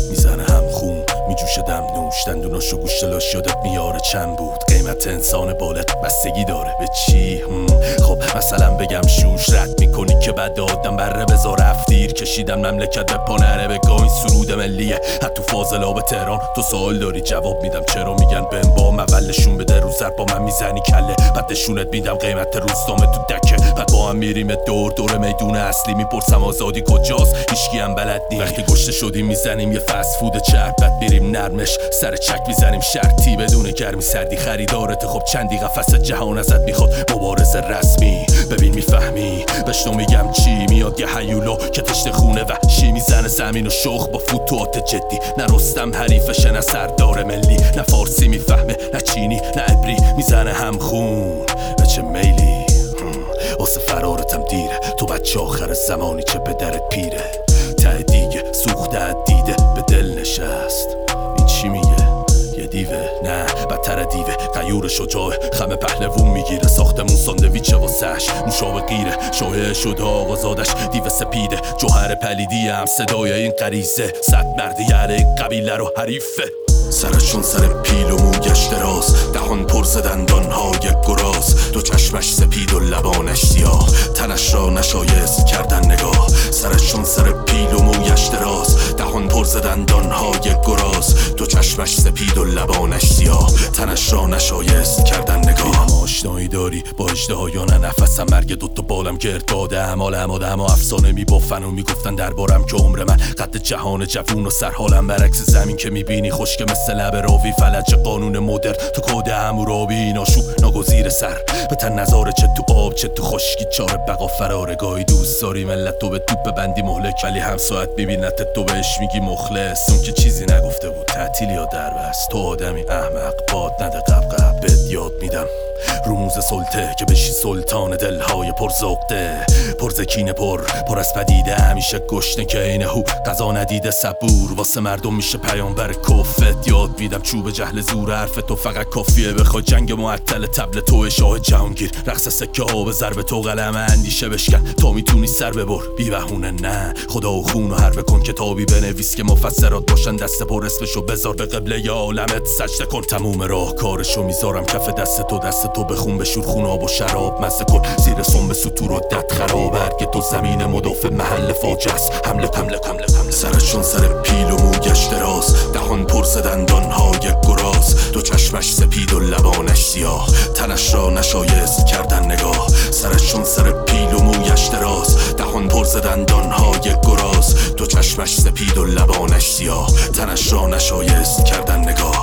میزنه هم خون میجوشه دم نوش دندوناشو گوشتلاش یادت میاره چند بود قیمت انسان بالغ بستگی داره به چی؟ خب مثلا بگم شوش رد میکنی که بعد آدم بره بذار رفتیر کشیدن مملکت به پا نره بگاه این سرود ملیه حتی فاضلاب تهران تو سوال داری جواب میدم چرا میگن بهم با اولشون بده رو زرد با من میزنی کله بعد نشونت میدم قیمت روزنامه تو دکه بعد با هم میریم دور میدون اصلی میپرسم آزادی کجاست هیچکی هم بلد نی وقتی گشته شدیم میزنیم یه فست فود چرب بعد میریم نرمش سر چک میزنیم شرطی بدون گرمی سردی خریدارت خب چندی قفس جهان ازت میخواد مبارزه رسمی ببین میفهمی بشنو میگم چی میاد یه هیولا که تشت خونه وحشی میزنه زمین و شخ با فوتوات جدی نه رستم حریفشه نه سردار ملی نه فارسی میفهمه نه چینی نه عبری میزنه هم خون به چه میلی واسه فرارتم دیره تو بچه آخر زمانی که به درت پیره ته دیگه سوخته دیده به دل نشست این چی میگه یه دیوه نه بدتر دیوه غیور شجاعه خمه پهلوون میگیره ساختمون ساندویچه واسش نوشابه غیره شایعه شده آقازادش دیو سپیده جوهر پلیدی هم صدای این غریزه صد مردی یاره این قبیله رو حریفه سرشون سر پیل و مویش دراز دهان پر ز دندانهای گراز دو چشمش سپید و لبانش سیاه تنش را نشایست کردن نگاه سرشون سر پیل و مویش دراز دهان پر ز دندانهای گراز دو چشمش سپید و لبانش سیاه تنش را نشایست کردن نگاه آشنایی داری با اژدهایان نفسم مرگ دوتا بالم گرد داده همال اما افسانه میبافن و میگفتن دربارم که عمر من قد جهان جوون و سرحالم برعکس زمین که میبینی خشک مثل لب راوی فلج قانون مدر تو کود همورابی ناشوب ناگزیر سر به تن نظاره چه تو آب چه تو خشکی چاره بقا فراره گاهی دوست داری ملت تو به توپ ببندی مهلک ولی هم ساعت میبینت تو بهش میگی مخلص اون که چیزی نگفته بود تعطیل یا دربست تو آدمی احمق باد نده قبقب بهت یاد میدم رموز سلطه که بشی سلطان دلهای پرزقده پرزکینه پر از پدیده همیشه گشنه که اینه هو قضا ندیده صبور واسه مردم میشه پیامبر کفت یاد میدم چوب جهل زور حرف تو فقط کافیه بخواد جنگ معطل تبل تو شاه جهانگیر رقص سکه آب ضرب تو قلم اندیشه بشکن تا میتونی سر ببر بی بهونه نه خدا و خون و حرف کن کتابی بنویس که مفسرات باشن دست پر اسمشو بذار به قبله یا عالمت سجده کن تموم راه کارشو میذارم کف دست تو بخون بشور خون آب و شراب مزه کن زیر سم سطور و دد خراب هرگه تو زمین مدافع محل فاجعه است حمله سرشون سر پیل و مویش دراز دهان پر ز دندانهای گراز دو چشمش سپید و لبانش سیاه تنش را نشایست کردن نگاه سرشون سر پیل و مویش دراز دهان پر ز دندانهای گراز دو چشمش سپید و لبانش سیاه تنش را نشایست کردن نگاه